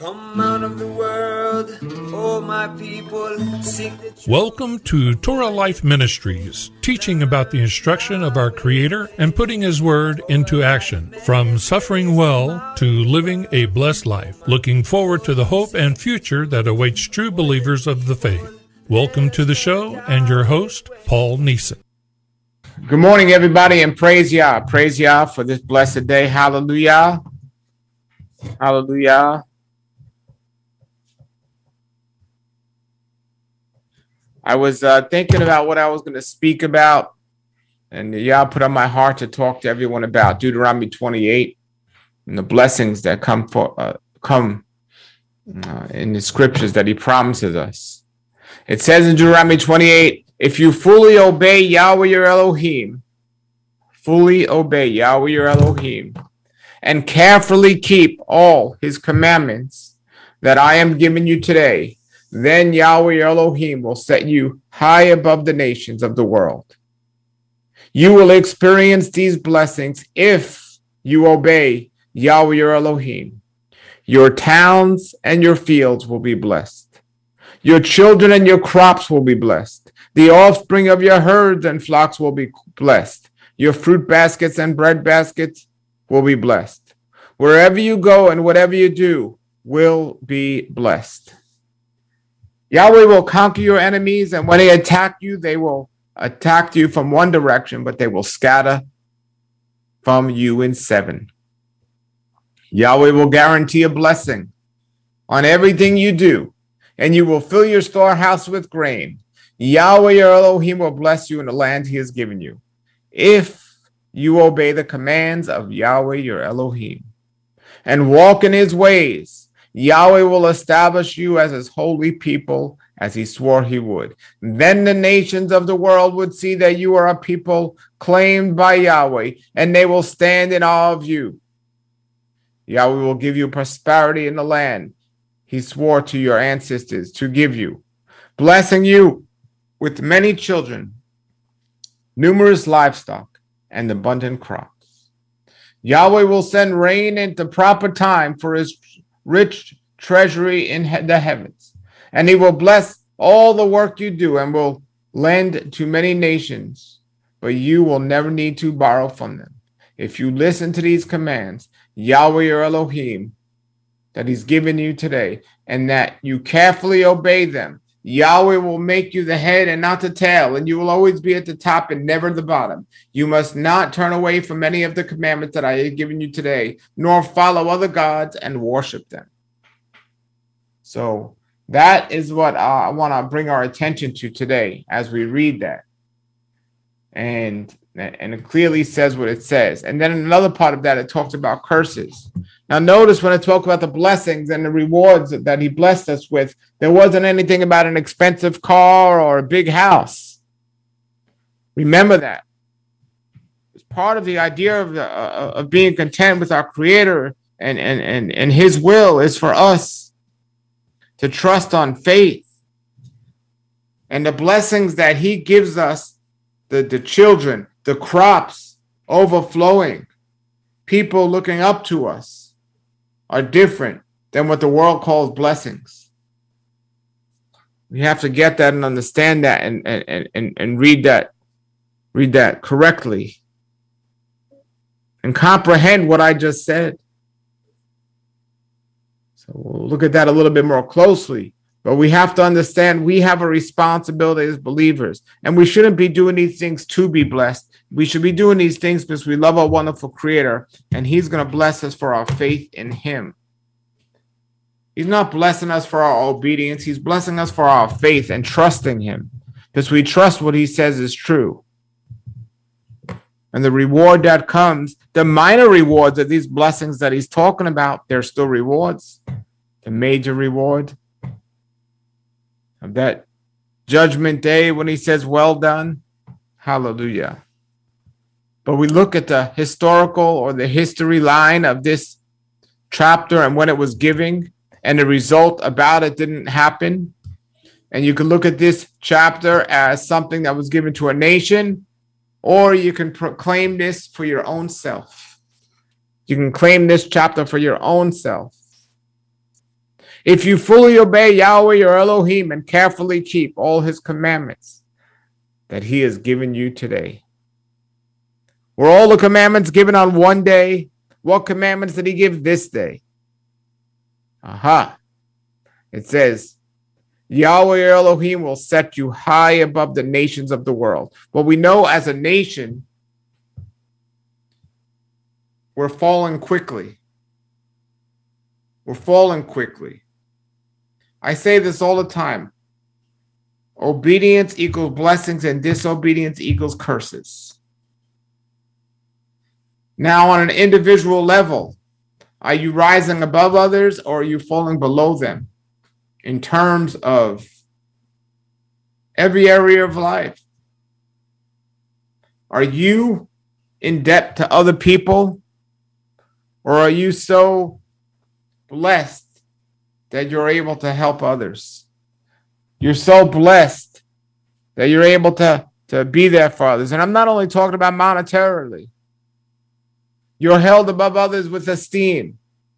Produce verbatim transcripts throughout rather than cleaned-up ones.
Come out of the world, oh my people, sing the truth. Welcome to Torah Life Ministries, teaching about the instruction of our Creator and putting His Word into action, from suffering well to living a blessed life, looking forward to the hope and future that awaits true believers of the faith. Welcome to the show, and your host, Paul Neeson. Good morning, everybody, and praise Yah. Praise Yah for this blessed day. Hallelujah. Hallelujah. I was uh, thinking about what I was going to speak about, and Yah put on my heart to talk to everyone about Deuteronomy twenty-eight and the blessings that come for uh, come uh, in the scriptures that He promises us. It says in Deuteronomy twenty-eight, if you fully obey Yahweh your Elohim, fully obey Yahweh your Elohim, and carefully keep all His commandments that I am giving you today, then Yahweh your Elohim will set you high above the nations of the world. You will experience these blessings if you obey Yahweh your Elohim. Your towns and your fields will be blessed. Your children and your crops will be blessed. The offspring of your herds and flocks will be blessed. Your fruit baskets and bread baskets will be blessed. Wherever you go and whatever you do will be blessed. Yahweh will conquer your enemies, and when they attack you, they will attack you from one direction, but they will scatter from you in seven. Yahweh will guarantee a blessing on everything you do, and you will fill your storehouse with grain. Yahweh your Elohim will bless you in the land He has given you, if you obey the commands of Yahweh your Elohim and walk in His ways. Yahweh will establish you as His holy people, as He swore He would. Then the nations of the world would see that you are a people claimed by Yahweh, and they will stand in awe of you. Yahweh will give you prosperity in the land He swore to your ancestors to give you, blessing you with many children, numerous livestock, and abundant crops. Yahweh will send rain at the proper time for His rich treasury in he- the heavens, and He will bless all the work you do and will lend to many nations, but you will never need to borrow from them. If you listen to these commands, Yahweh your Elohim, that He's given you today, and that you carefully obey them, Yahweh will make you the head and not the tail, and you will always be at the top and never the bottom. You must not turn away from any of the commandments that I have given you today, nor follow other gods and worship them. So that is what uh, I want to bring our attention to today as we read that. And, and it clearly says what it says. And then in another part of that, it talks about curses. Now notice when it talks about the blessings and the rewards that He blessed us with, there wasn't anything about an expensive car or a big house. Remember that. It's part of the idea of, the, uh, of being content with our Creator and, and, and, and His will is for us to trust on faith. And the blessings that He gives us, the, the children, the crops overflowing, people looking up to us, are different than what the world calls blessings. We have to get that and understand that and, and, and, and read that, read that correctly and comprehend what I just said. So we'll look at that a little bit more closely. But we have to understand we have a responsibility as believers, and we shouldn't be doing these things to be blessed. We should be doing these things because we love our wonderful Creator, and He's going to bless us for our faith in Him. He's not blessing us for our obedience. He's blessing us for our faith and trusting Him, because we trust what He says is true. And the reward that comes, the minor rewards of these blessings that He's talking about, they're still rewards. The major reward of that judgment day when He says, well done, hallelujah. But we look at the historical or the history line of this chapter and when it was giving, and the result about it didn't happen. And you can look at this chapter as something that was given to a nation, or you can proclaim this for your own self. You can claim this chapter for your own self. If you fully obey Yahweh your Elohim and carefully keep all his commandments that he has given you today. Were all the commandments given on one day? What commandments did he give this day? Aha. It says, Yahweh your Elohim will set you high above the nations of the world. Well, we know as a nation, we're falling quickly. We're falling quickly. I say this all the time. Obedience equals blessings and disobedience equals curses. Now, on an individual level, are you rising above others or are you falling below them in terms of every area of life? Are you in debt to other people, or are you so blessed that you're able to help others? You're so blessed that you're able to, to be there for others. And I'm not only talking about monetarily. You're held above others with esteem.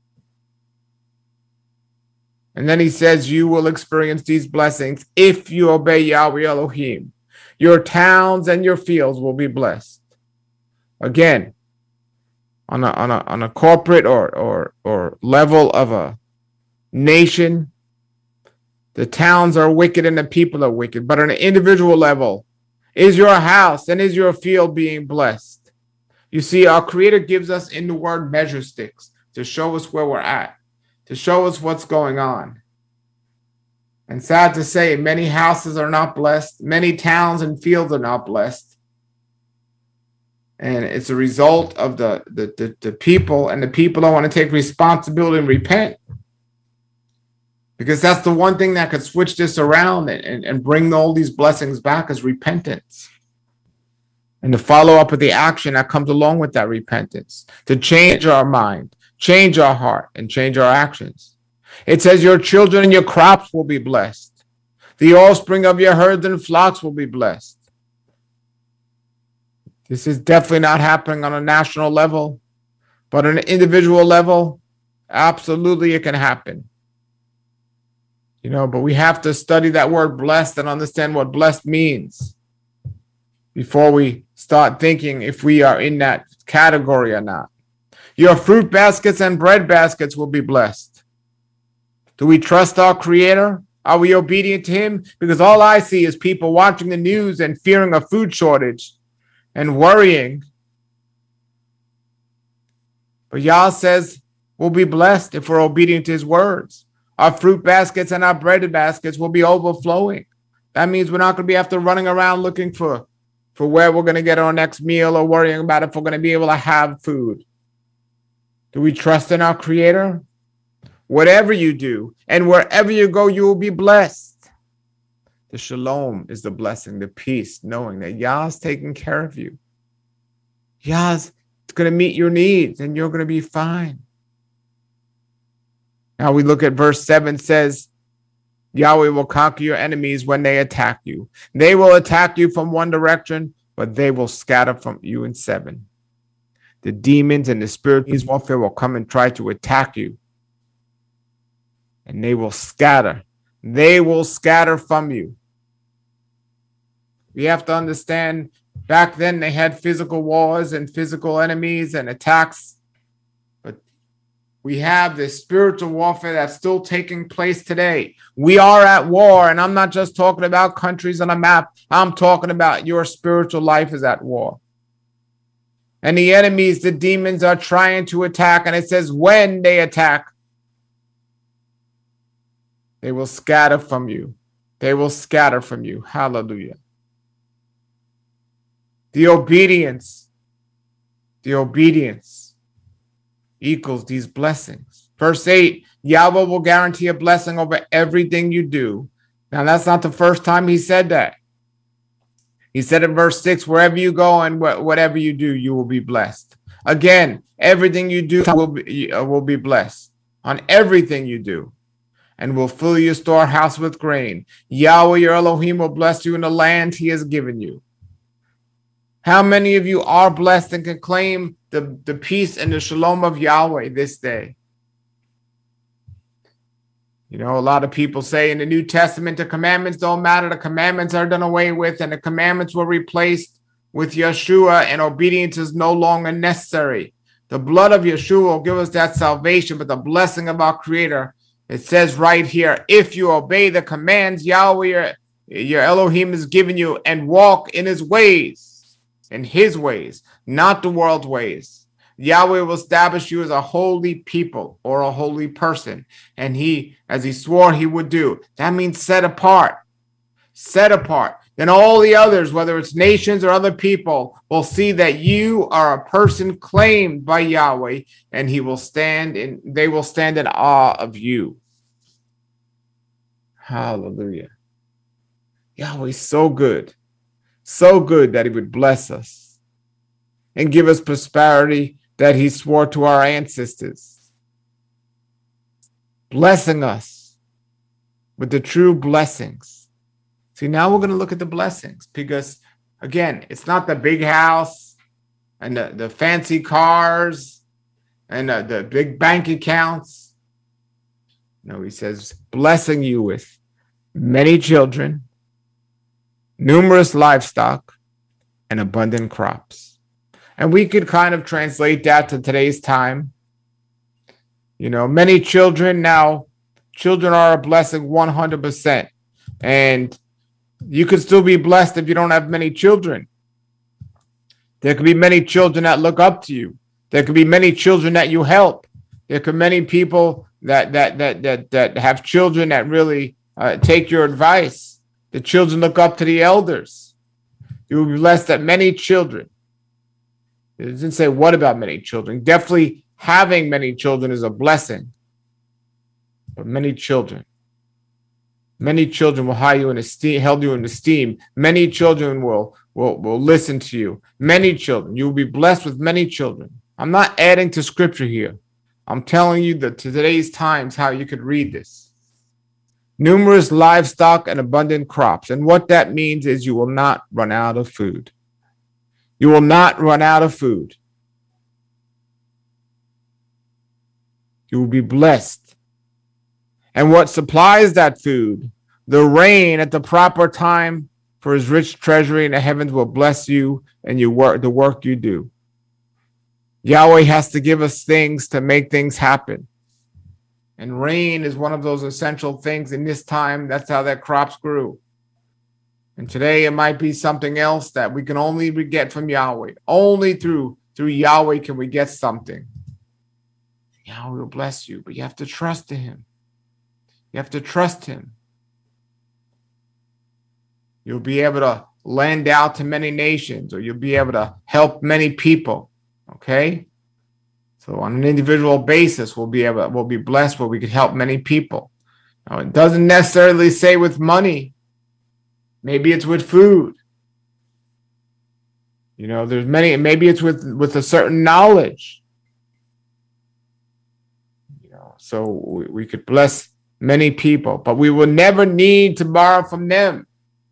And then he says, you will experience these blessings if you obey Yahweh Elohim. Your towns and your fields will be blessed. Again, on a, on a, on a corporate or, or, or level of a nation, the towns are wicked and the people are wicked. But on an individual level, is your house and is your field being blessed? You see, our Creator gives us in the word measure sticks to show us where we're at, to show us what's going on. And sad to say, many houses are not blessed. Many towns and fields are not blessed. And it's a result of the, the, the, the people, and the people don't want to take responsibility and repent. Because that's the one thing that could switch this around and, and, and bring all these blessings back is repentance. And the follow-up of the action that comes along with that repentance, to change our mind, change our heart, and change our actions. It says your children and your crops will be blessed. The offspring of your herds and flocks will be blessed. This is definitely not happening on a national level, but on an individual level, absolutely it can happen. You know, but we have to study that word blessed and understand what blessed means before we start thinking if we are in that category or not. Your fruit baskets and bread baskets will be blessed. Do we trust our Creator? Are we obedient to him? Because all I see is people watching the news and fearing a food shortage and worrying. But Yah says we'll be blessed if we're obedient to his words. Our fruit baskets and our bread baskets will be overflowing. That means we're not going to be after running around looking for for where we're going to get our next meal or worrying about if we're going to be able to have food. Do we trust in our Creator? Whatever you do and wherever you go, you will be blessed. The shalom is the blessing, the peace, knowing that Yah's taking care of you. Yah's going to meet your needs and you're going to be fine. Now we look at verse seven says, Yahweh will conquer your enemies when they attack you. They will attack you from one direction, but they will scatter from you in seven. The demons and the spiritual warfare will come and try to attack you. And they will scatter. They will scatter from you. We have to understand, back then they had physical wars and physical enemies and attacks. We have this spiritual warfare that's still taking place today. We are at war, and I'm not just talking about countries on a map. I'm talking about your spiritual life is at war. And the enemies, the demons, are trying to attack, and it says when they attack, they will scatter from you. They will scatter from you. Hallelujah. The obedience, the obedience. equals these blessings. Verse eight, Yahweh will guarantee a blessing over everything you do. Now, that's not the first time he said that. He said in verse six, wherever you go and wh- whatever you do, you will be blessed. Again, everything you do will be, uh, will be blessed on everything you do, and will fill your storehouse with grain. Yahweh, your Elohim, will bless you in the land he has given you. How many of you are blessed and can claim the, the peace and the shalom of Yahweh this day? You know, a lot of people say in the New Testament, the commandments don't matter. The commandments are done away with, and the commandments were replaced with Yeshua, and obedience is no longer necessary. The blood of Yeshua will give us that salvation, but the blessing of our Creator, it says right here, if you obey the commands Yahweh, your, your Elohim has given you, and walk in his ways, in his ways, not the world's ways. Yahweh will establish you as a holy people or a holy person. And he, as he swore he would do, that means set apart, set apart. Then all the others, whether it's nations or other people, will see that you are a person claimed by Yahweh, and he will stand in, they will stand in awe of you. Hallelujah. Yahweh's so good, so good that he would bless us and give us prosperity that he swore to our ancestors, blessing us with the true blessings. See, now we're going to look at the blessings, because, again, it's not the big house and the, the fancy cars and the, the big bank accounts. No, he says, blessing you with many children, numerous livestock, and abundant crops. And we could kind of translate that to today's time. You know, many children now, children are a blessing one hundred percent. And you could still be blessed if you don't have many children. There could be many children that look up to you. There could be many children that you help. There could be many people that that that that that have children that really uh, take your advice. The children look up to the elders. You will be blessed that many children. It doesn't say what about many children. Definitely having many children is a blessing. But many children. Many children will hide you in esteem, held you in esteem. Many children will, will, will listen to you. Many children. You will be blessed with many children. I'm not adding to scripture here. I'm telling you that to today's times how you could read this. Numerous livestock and abundant crops. And what that means is you will not run out of food. You will not run out of food. You will be blessed. And what supplies that food? The rain at the proper time for his rich treasury in the heavens will bless you and you work the work you do. Yahweh has to give us things to make things happen. And rain is one of those essential things in this time. That's how that crops grew. And today it might be something else that we can only get from Yahweh. Only through, through Yahweh can we get something. Yahweh will bless you, but you have to trust in him. You have to trust him. You'll be able to lend out to many nations, or you'll be able to help many people. Okay? So on an individual basis, we'll be able, we'll be blessed where we can help many people. Now, it doesn't necessarily say with money. Maybe it's with food. You know, there's many, maybe it's with, with a certain knowledge. You know, so we, we could bless many people, but we will never need to borrow from them.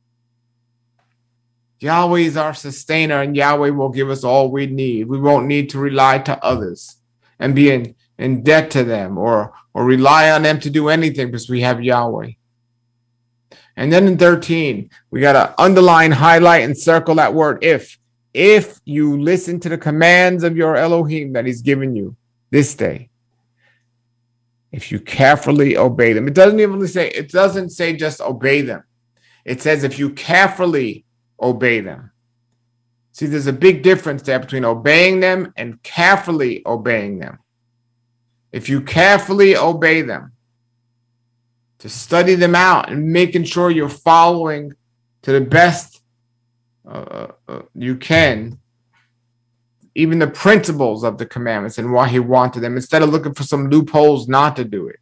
Yahweh is our sustainer, and Yahweh will give us all we need. We won't need to rely to others and be in, in debt to them, or, or rely on them to do anything, because we have Yahweh. And then in thirteen, we got to underline, highlight, and circle that word if. If you listen to the commands of your Elohim that he's given you this day. If you carefully obey them. It doesn't even say, it doesn't say just obey them. It says if you carefully obey them. See, there's a big difference there between obeying them and carefully obeying them. If you carefully obey them, to study them out and making sure you're following to the best uh, uh, you can, even the principles of the commandments and why he wanted them, instead of looking for some loopholes not to do it.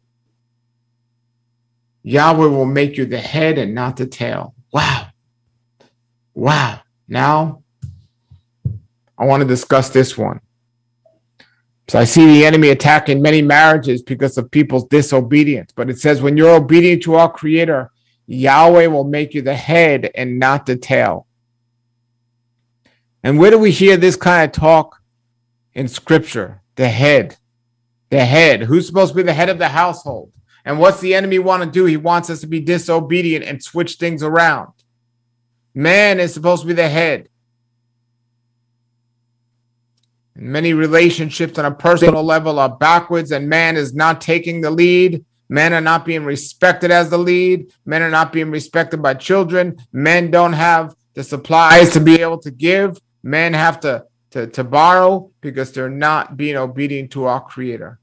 Yahweh will make you the head and not the tail. Wow. Wow. Now, I want to discuss this one. So I see the enemy attacking many marriages because of people's disobedience. But it says when you're obedient to our Creator, Yahweh will make you the head and not the tail. And where do we hear this kind of talk in Scripture? The head. The head. Who's supposed to be the head of the household? And what's the enemy want to do? He wants us to be disobedient and switch things around. Man is supposed to be the head. And many relationships on a personal level are backwards, and man is not taking the lead. Men are not being respected as the lead. Men are not being respected by children. Men don't have the supplies to be able to give. Men have to, to, to borrow because they're not being obedient to our Creator.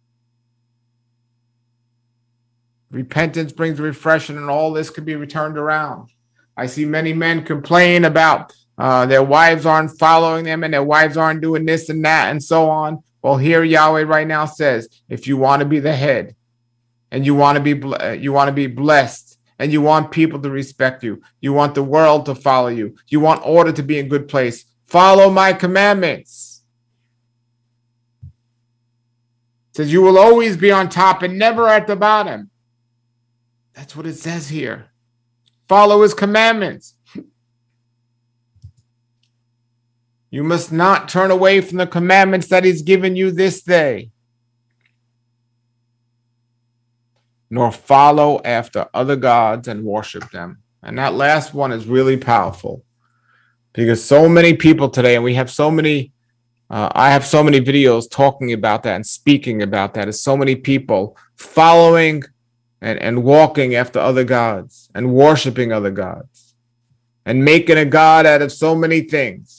Repentance brings refreshing, and all this could be returned around. I see many men complain about uh, their wives aren't following them and their wives aren't doing this and that and so on. Well, here Yahweh right now says, if you want to be the head and you want to be you want to be blessed and you want people to respect you, you want the world to follow you, you want order to be in good place, follow my commandments. It says you will always be on top and never at the bottom. That's what it says here. Follow his commandments. You must not turn away from the commandments that he's given you this day, nor follow after other gods and worship them. And that last one is really powerful because so many people today, and we have so many, uh, I have so many videos talking about that and speaking about that, is so many people following and, and walking after other gods and worshiping other gods and making a god out of so many things.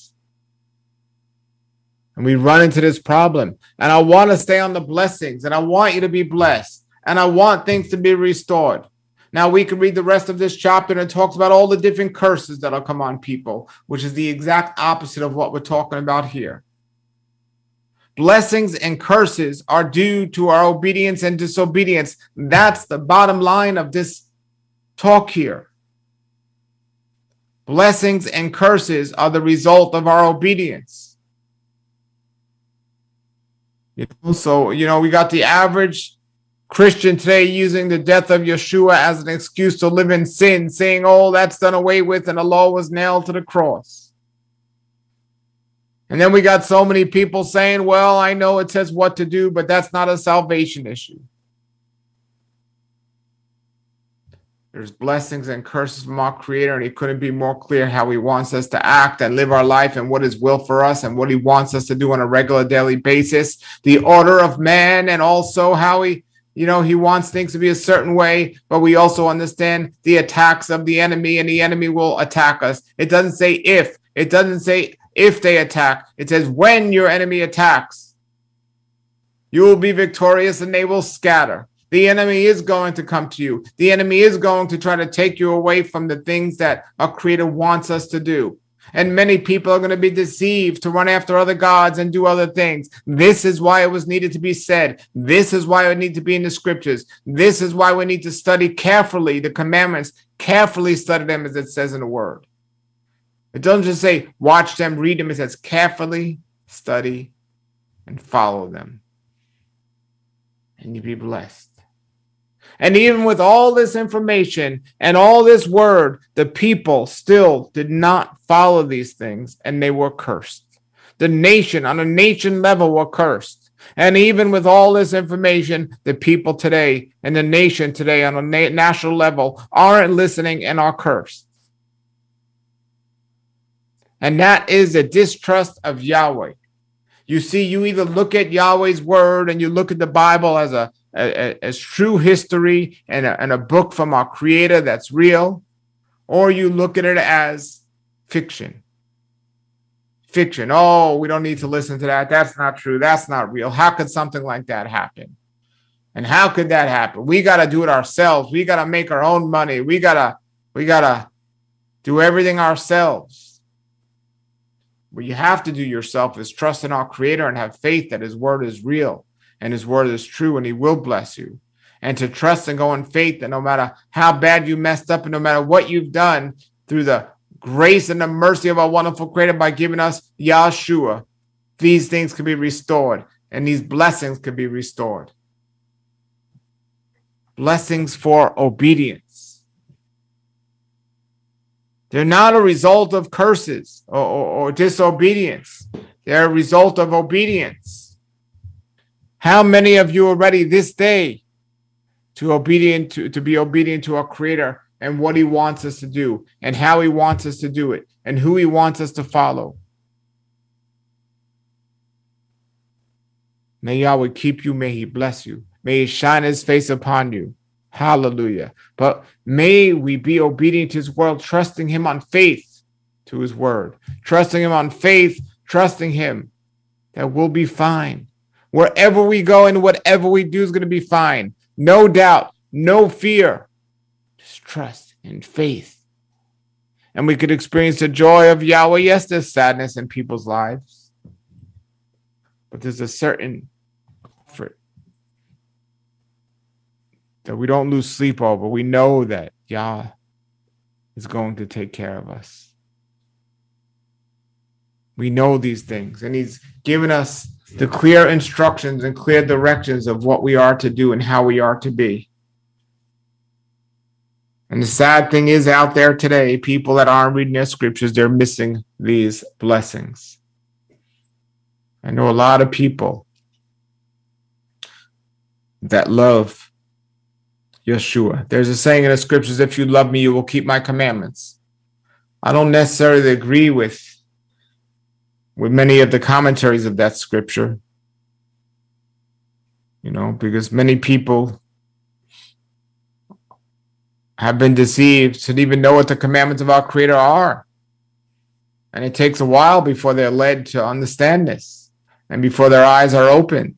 And we run into this problem. And I want to stay on the blessings, and I want you to be blessed, and I want things to be restored. Now we can read the rest of this chapter, and it talks about all the different curses that'll come on people, which is the exact opposite of what we're talking about here. Blessings and curses are due to our obedience and disobedience. That's the bottom line of this talk here. Blessings and curses are the result of our obedience. You know, so, you know, we got the average Christian today using the death of Yeshua as an excuse to live in sin, saying, oh, that's done away with and the law was nailed to the cross. And then we got so many people saying, well, I know it says what to do, but that's not a salvation issue. There's blessings and curses from our Creator, and he couldn't be more clear how he wants us to act and live our life and what his will for us and what he wants us to do on a regular daily basis. The order of man, and also how he, you know, he wants things to be a certain way, but we also understand the attacks of the enemy, and the enemy will attack us. It doesn't say if, it doesn't say if they attack. It says when your enemy attacks, you will be victorious and they will scatter. The enemy is going to come to you. The enemy is going to try to take you away from the things that our Creator wants us to do. And many people are going to be deceived to run after other gods and do other things. This is why it was needed to be said. This is why it needs to be in the scriptures. This is why we need to study carefully the commandments, carefully study them as it says in the word. It doesn't just say watch them, read them. It says carefully study and follow them. And you be blessed. And even with all this information and all this word, the people still did not follow these things, and they were cursed. The nation, on a nation level, were cursed. And even with all this information, the people today and the nation today on a na- national level aren't listening and are cursed. And that is a distrust of Yahweh. You see, you either look at Yahweh's word and you look at the Bible as a as true history and a, and a book from our Creator that's real, or you look at it as fiction. Fiction. Oh, we don't need to listen to that. That's not true. That's not real. How could something like that happen? And how could that happen? We got to do it ourselves. We got to make our own money. We got to we got to do everything ourselves. What you have to do yourself is trust in our Creator and have faith that his word is real. And his word is true, and he will bless you. And to trust and go in faith that no matter how bad you messed up and no matter what you've done, through the grace and the mercy of our wonderful Creator by giving us Yahshua, these things can be restored and these blessings can be restored. Blessings for obedience. They're not a result of curses or, or, or disobedience. They're a result of obedience. How many of you already this day to obedient to, to be obedient to our Creator and what he wants us to do and how he wants us to do it and who he wants us to follow. May Yahweh keep you. May he bless you. May he shine his face upon you. Hallelujah. But may we be obedient to his word, trusting him on faith to his word, trusting him on faith, trusting him that we'll be fine. Wherever we go and whatever we do is going to be fine. No doubt, no fear, just trust and faith. And we could experience the joy of Yahweh. Yes, there's sadness in people's lives, but there's a certain comfort that we don't lose sleep over. We know that Yah is going to take care of us. We know these things, and he's given us the clear instructions and clear directions of what we are to do and how we are to be. And the sad thing is, out there today, people that aren't reading their scriptures, they're missing these blessings. I know a lot of people that love Yeshua. There's a saying in the scriptures, if you love me, you will keep my commandments. I don't necessarily agree with, with many of the commentaries of that scripture, you know, because many people have been deceived to even know what the commandments of our Creator are. And it takes a while before they're led to understand this and before their eyes are open.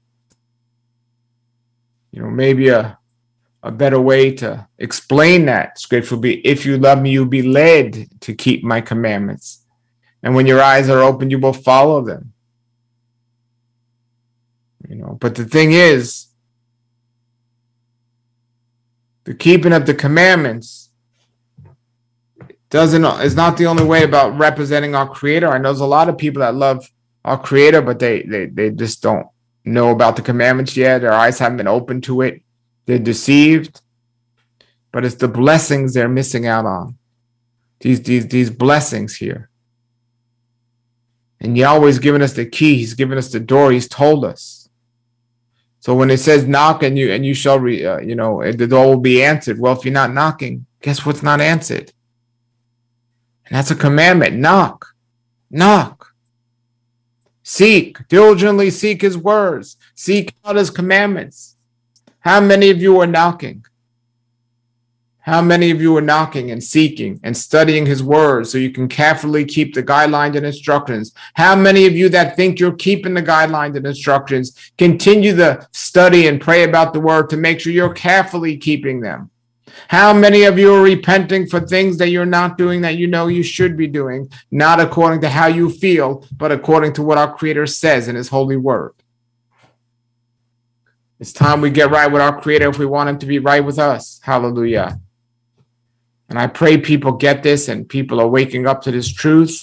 You know, maybe a, a better way to explain that scripture would be, if you love me, you'll be led to keep my commandments. And when your eyes are open, you will follow them. You know, but the thing is, the keeping of the commandments doesn't is not the only way about representing our Creator. I know there's a lot of people that love our Creator, but they they they just don't know about the commandments yet. Their eyes haven't been open to it. They're deceived. But it's the blessings they're missing out on. These these these blessings here. And Yahweh's given us the key. He's given us the door. He's told us. So when it says knock and you and you shall, re, uh, you know, the door will be answered. Well, if you're not knocking, guess what's not answered? And that's a commandment. Knock, knock. Seek, diligently seek his words. Seek out his commandments. How many of you are knocking? How many of you are knocking and seeking and studying his words so you can carefully keep the guidelines and instructions? How many of you that think you're keeping the guidelines and instructions continue to study and pray about the word to make sure you're carefully keeping them? How many of you are repenting for things that you're not doing that you know you should be doing, not according to how you feel, but according to what our Creator says in his holy word? It's time we get right with our Creator if we want him to be right with us. Hallelujah. And I pray people get this and people are waking up to this truth.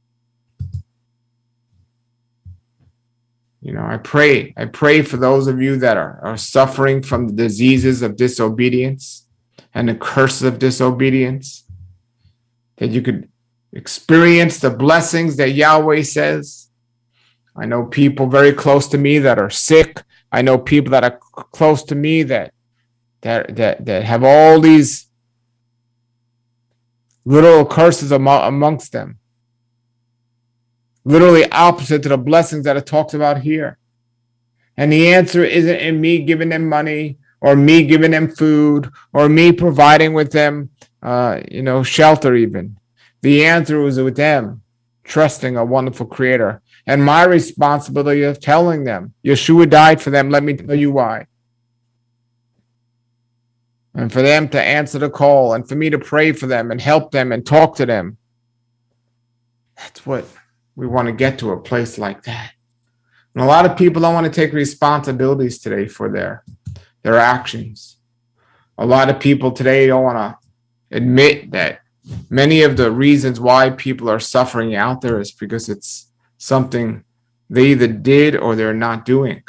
You know, I pray, I pray for those of you that are, are suffering from the diseases of disobedience and the curses of disobedience, that you could experience the blessings that Yahweh says. I know people very close to me that are sick. I know people that are close to me that that that, that have all these little curses amongst them. Literally opposite to the blessings that it talks about here. And the answer isn't in me giving them money or me giving them food or me providing with them, uh, you know, shelter even. The answer is with them trusting a wonderful Creator. And my responsibility of telling them, Yeshua died for them. Let me tell you why. And for them to answer the call and for me to pray for them and help them and talk to them. That's what we want to get to, a place like that. And a lot of people don't want to take responsibilities today for their, their actions. A lot of people today don't want to admit that many of the reasons why people are suffering out there is because it's something they either did or they're not doing.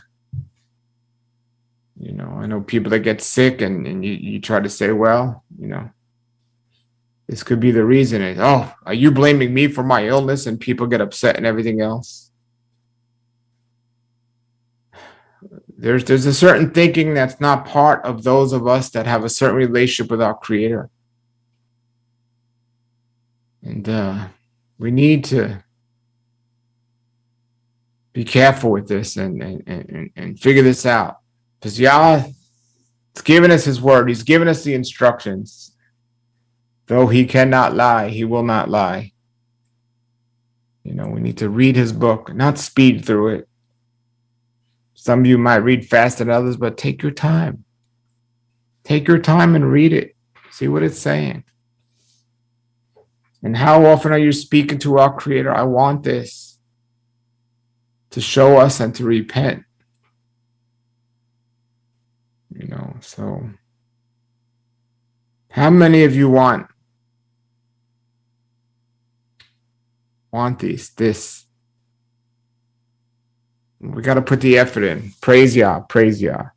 You know, I know people that get sick and, and you, you try to say, well, you know, this could be the reason. Is, oh, are you blaming me for my illness? And people get upset and everything else. There's there's a certain thinking that's not part of those of us that have a certain relationship with our Creator. And uh, we need to be careful with this and, and, and, and figure this out. Because Yah is giving us his word. He's giving us the instructions. Though he cannot lie, he will not lie. You know, we need to read his book, not speed through it. Some of you might read faster than others, but take your time. Take your time and read it. See what it's saying. And how often are you speaking to our Creator? I want this to show us and to repent. You know, so how many of you want want these this? We got to put the effort in. Praise Yah, praise Yah.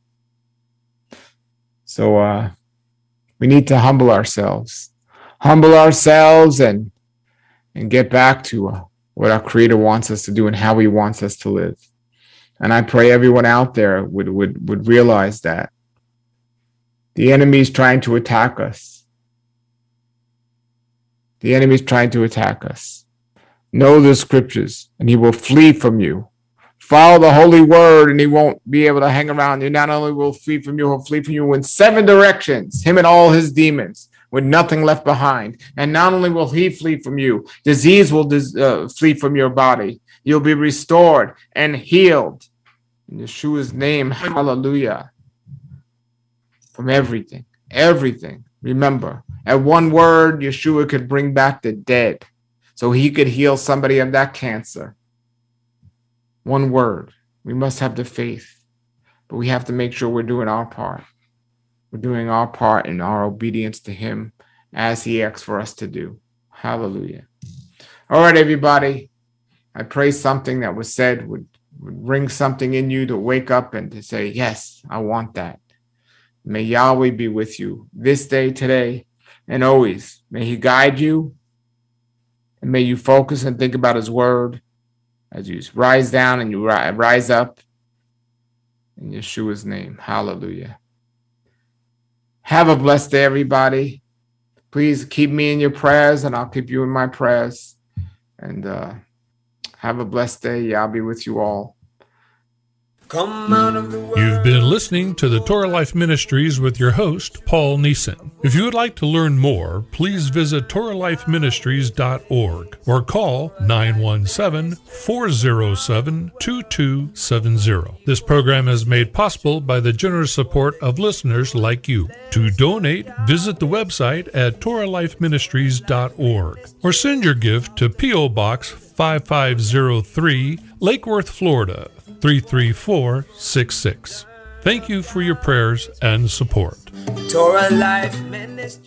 So uh, we need to humble ourselves. Humble ourselves and and get back to uh, what our Creator wants us to do and how he wants us to live. And I pray everyone out there would, would, would realize that the enemy is trying to attack us. The enemy is trying to attack us. Know the scriptures and he will flee from you. Follow the holy word and he won't be able to hang around you. Not only will flee from you, he'll flee from you in seven directions, him and all his demons, with nothing left behind. And not only will he flee from you, disease will uh, flee from your body. You'll be restored and healed. In Yeshua's name, hallelujah. From everything, everything. Remember, at one word, Yeshua could bring back the dead. So he could heal somebody of that cancer. One word. We must have the faith. But we have to make sure we're doing our part. We're doing our part in our obedience to him as he asks for us to do. Hallelujah. All right, everybody. I pray something that was said would, would bring something in you to wake up and to say, yes, I want that. May Yahweh be with you this day, today, and always. May he guide you. And may you focus and think about his word as you rise down and you rise up in Yeshua's name. Hallelujah. Have a blessed day, everybody. Please keep me in your prayers and I'll keep you in my prayers. And uh, have a blessed day. I'll be with you all. Come out of the world. You've been listening to the Torah Life Ministries with your host, Paul Neeson. If you would like to learn more, please visit Torah Life Ministries dot org or call nine one seven, four zero seven, two two seven zero. This program is made possible by the generous support of listeners like you. To donate, visit the website at Torah Life Ministries dot org or send your gift to P O Box five five zero three, Lake Worth, Florida, three three four six six. Thank you for your prayers and support. Torah Life Ministry.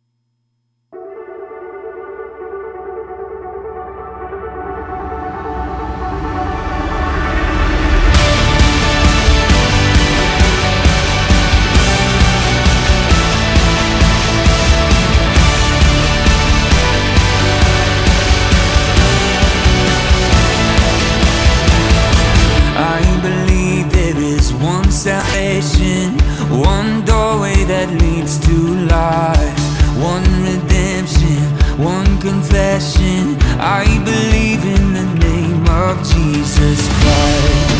Salvation, one doorway that leads to life, one redemption, one confession. I believe in the name of Jesus Christ.